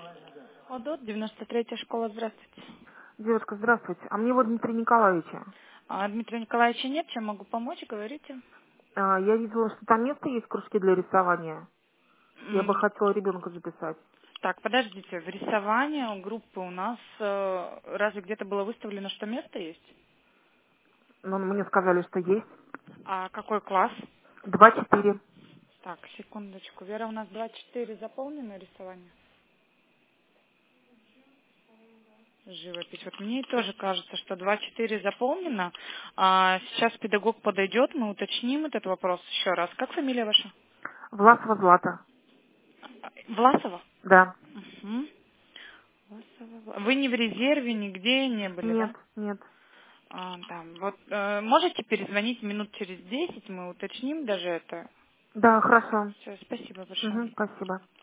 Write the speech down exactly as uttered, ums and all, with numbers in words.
ОДОТ, девяносто третья школа, здравствуйте. Девушка, здравствуйте. А мне вот Дмитрия Николаевича. А, Дмитрия Николаевича нет, чем могу помочь, говорите. А, Я видела, что там место есть, кружки для рисования. Я бы М, хотела ребенка записать. Так, подождите, в рисовании у группы у нас э, разве где-то было выставлено, что место есть? Но мне сказали, что есть. А какой класс? Два-четыре. Так, секундочку. Вера, у нас два-четыре заполнено рисование? Живопись. Вот мне тоже кажется, что два-четыре заполнено. А сейчас педагог подойдет, мы уточним этот вопрос еще раз. Как фамилия ваша? Власова Злата. А, Власова? Да. Мгм. Власова, Вла- Вы не в резерве, нигде не были, Нет, да? нет. А, да. Вот э, можете перезвонить минут через десять, мы уточним даже это. Да, хорошо. Все, спасибо большое. Мгм, спасибо.